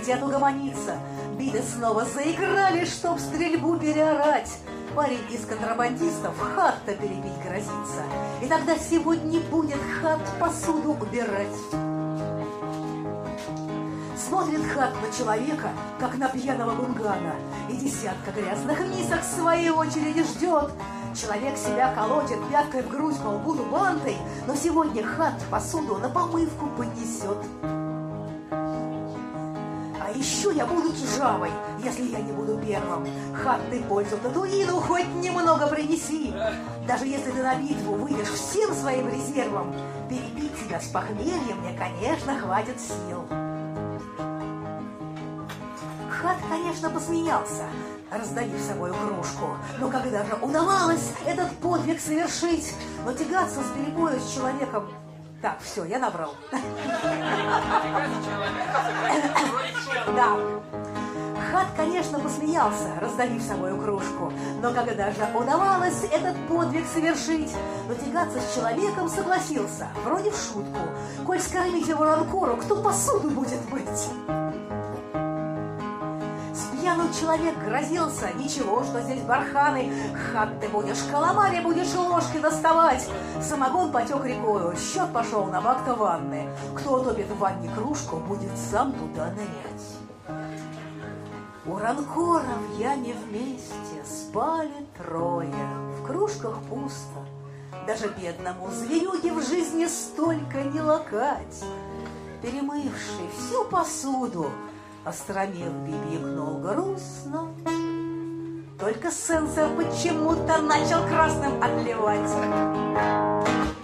хотят угомониться. Биты снова заиграли, чтоб стрельбу переорать. Парень из контрабандистов хат-то перебить грозится. И тогда сегодня будет хат посуду убирать. Смотрит хат на человека, как на пьяного бунгана, и десятка грязных мисок в своей очереди ждет. Человек себя колотит пяткой в грудь, мол, буду бантой, но сегодня хат посуду на помывку понесет. А еще я буду джавой, если я не буду первым. Хат, ты пользу Татуину хоть немного принеси. Даже если ты на битву выйдешь всем своим резервом, перебить тебя с похмельем мне, конечно, хватит сил. Хат, конечно, посмеялся, раздавив собою кружку. Но когда же удавалось этот подвиг совершить, но тягаться с перебою с человеком... Так, все, я набрал. Да. Хат, конечно, посмеялся, раздавив собою кружку. Но когда же удавалось этот подвиг совершить, но тягаться с человеком согласился, вроде в шутку. Коль скормить его ранкору, кто посуду будет мыть? Пьяный человек грозился, ничего, что здесь барханы. Хат, ты будешь каламари, будешь ложки доставать. Самогон потек рекою, счет пошел на бак-то ванны. Кто утопит в ванне кружку, будет сам туда нырять. У ранкора в яме вместе спали трое. В кружках пусто, даже бедному зверюге в жизни столько не лакать. Перемывший всю посуду, Остромир бибикнул грустно. Только сенсор почему-то начал красным отливать.